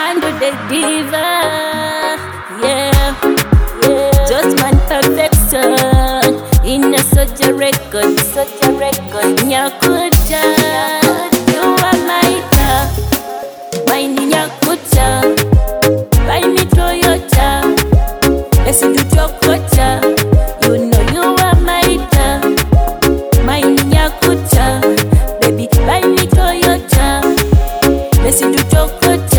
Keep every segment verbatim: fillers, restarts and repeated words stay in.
Under the diva, yeah, yeah. Just one perfection in a such a record, such a record. Nyakucha, you are my car, my Nyakucha, buy me Toyota, let's do chocolate. You know you are my car, my Nyakucha, baby, buy me Toyota, let's do chocolate.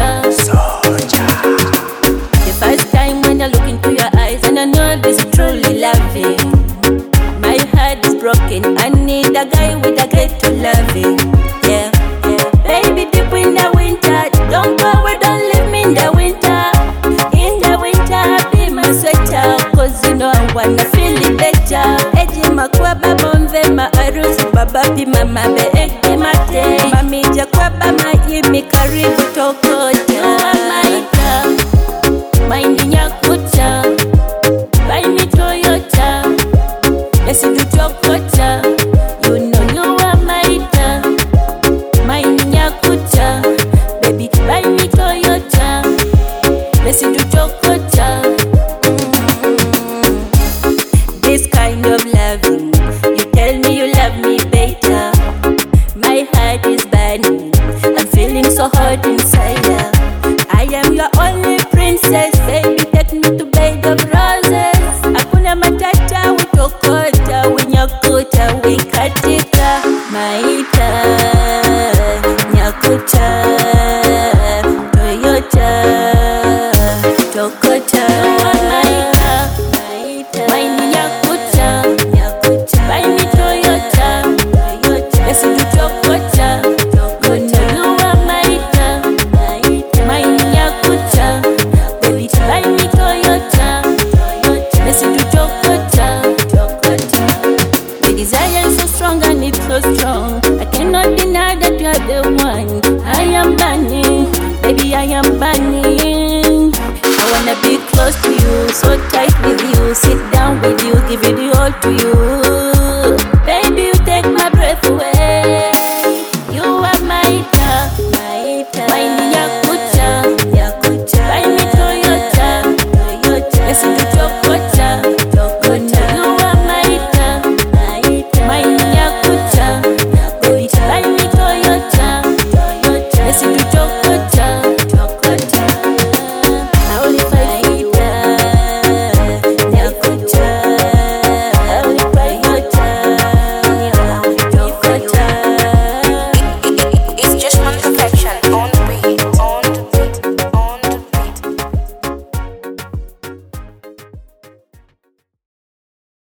The first time when I look into your eyes and I know this is truly loving. My heart is broken, I need a guy with a guy to love it. Yeah, yeah. Baby, deep in the winter, don't go away, don't leave me in the winter. In the winter, be my sweater, cause you know I wanna feel it better. Eji makwa baba mvema arusi baba pi mama be eki mate. Mami jakwa bama yimi karibu tokota. Maika, maindi Nyakucha, buy me Toyota, let's do chocolate. You know you are my car, my Nyakucha, baby, buy me Toyota, let's do chocolate. Mm-hmm. This kind of loving, you tell me you love me better. My heart is burning, I'm feeling so hot inside. I am your only princess, baby, take me to bed of roses. Hakuna matata, we tokota, we Nyakuta, we katika. Maita, Nyakuta, Toyota, tokota. Maita, my Nyakuta, buy me Toyota, let's do chocolate. You know you are my car, my Nyakuta, baby, buy me Toyota, let's do chocolate. The desire is so strong and it's so strong, I cannot deny that you are the one. I am burning, baby, I am burning. I wanna be close to you, so tight with you, sit down with you, give it all to you.